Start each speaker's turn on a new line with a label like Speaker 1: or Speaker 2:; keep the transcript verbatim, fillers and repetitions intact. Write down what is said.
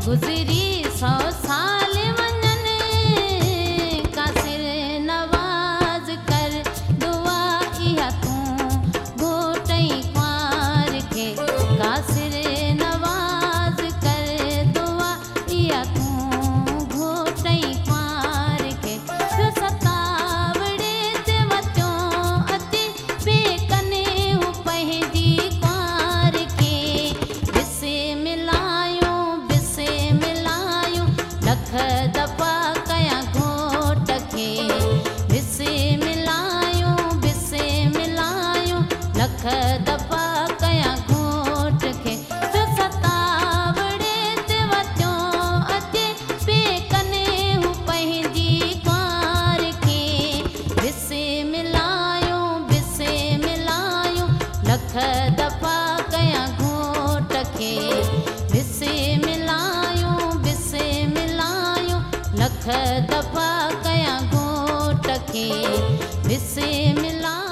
Speaker 1: गुज़री सौ साल वञनि कासिर नवाज़ कर दुआ इहा तूं घोटई कुंवार खे कासिर नवाज़ कर दुआ इहा तूं घोटई कुंवार खे पियो सतावड़े ते वचो अति बेकने हू पंहिंजी कुंवार खे बिसे मिलायूं बिसे मिलायूं लख दफ़ा कयां घोट खे बिसे मिलायूं बिसे मिलायूं लख दफ़ा कयां घोट खे पियो सतावड़े ते वचो अचे बेकने हू पंहिंजी कुंवार खे बिसे मिलायूं बिसे मिलायूं लख दफ़ा कयां घोट खे बिसे मिलायूं बिसे मिलायूं लख दफ़ा कयां घोट खे बिसे मिलायूं